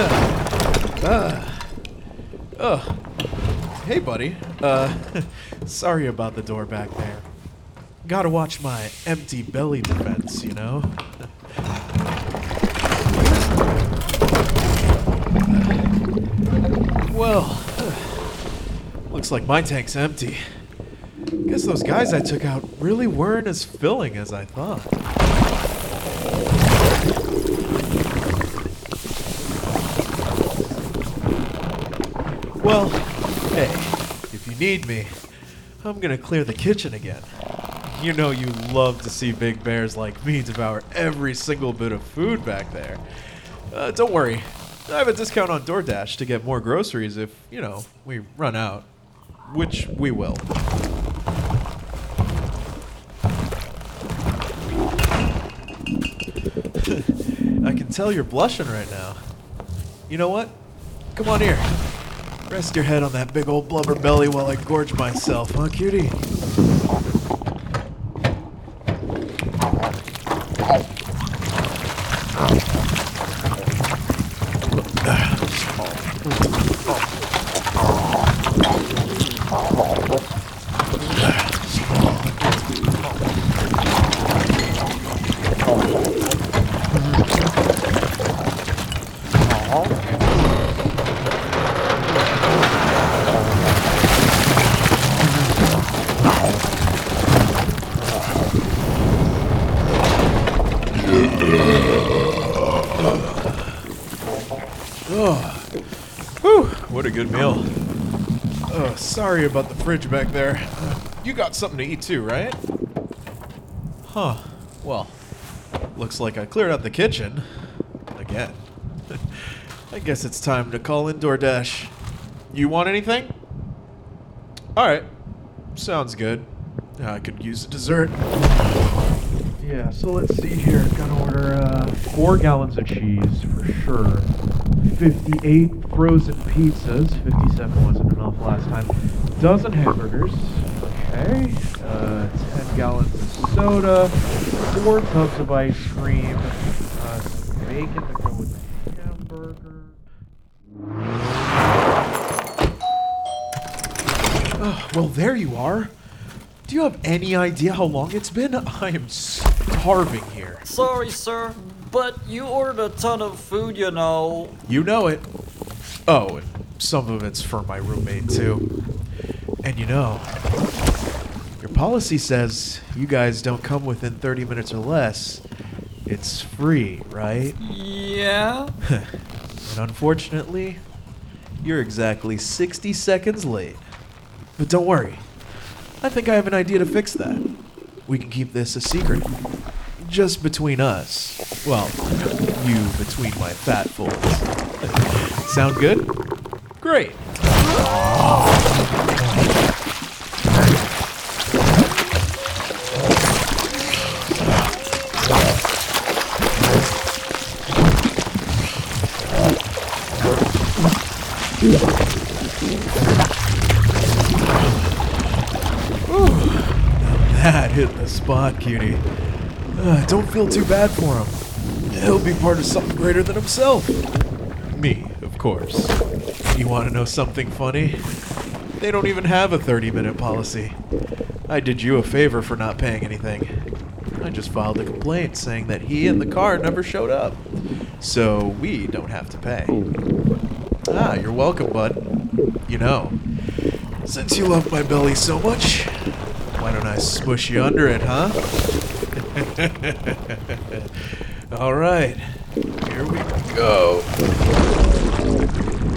Oh, hey, buddy. Sorry about the door back there. Gotta watch my empty belly defense, you know? Well, looks like my tank's empty. Guess those guys I took out really weren't as filling as I thought. Well, hey, if you need me, I'm gonna clear the kitchen again. You know you love to see big bears like me devour every single bit of food back there. Don't worry, I have a discount on DoorDash to get more groceries if, we run out. Which we will. I can tell you're blushing right now. You know what? Come on here. Rest your head on that big old blubber belly while I gorge myself, huh, cutie? Oh, whew, what a good meal. Sorry about the fridge back there. You got something to eat too, right? Huh, well, looks like I cleared out the kitchen. Again. I guess it's time to call in DoorDash. You want anything? Alright, sounds good. I could use a dessert. Yeah, so let's see here. Gotta order 4 gallons of cheese for sure. 58 frozen pizzas. 57 wasn't enough last time. Dozen hamburgers. Okay. 10 gallons of soda. 4 tubs of ice cream. Some bacon to go with the hamburger. Well, there you are. Do you have any idea how long it's been? I am starving here. Sorry, sir, but you ordered a ton of food, you know. You know it. Oh, and some of it's for my roommate, too. And your policy says you guys don't come within 30 minutes or less. It's free, right? Yeah? And unfortunately, you're exactly 60 seconds late. But don't worry. I think I have an idea to fix that. We can keep this a secret. Just between us. Well, you between my fat folds. Sound good? Great. That hit the spot, cutie. Don't feel too bad for him. He'll be part of something greater than himself. Me, of course. You want to know something funny? They don't even have a 30-minute policy. I did you a favor for not paying anything. I just filed a complaint saying that he and the car never showed up. So we don't have to pay. Ah, you're welcome, bud. Since you love my belly so much, why don't I smush you under it, huh? All right, here we go.